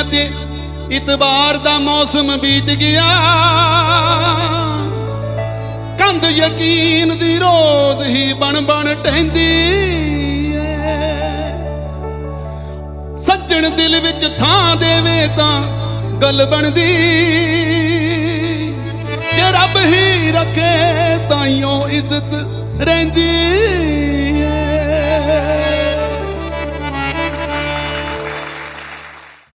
ते इतबार दा मौसम बीत गया। कंध यकीन दी रोज ही बन बन टहंदी। सज्जण दिल विच थां देवे तां गल बनदी। जे रब ही रखे ताइयों इज्जत रहिंदी।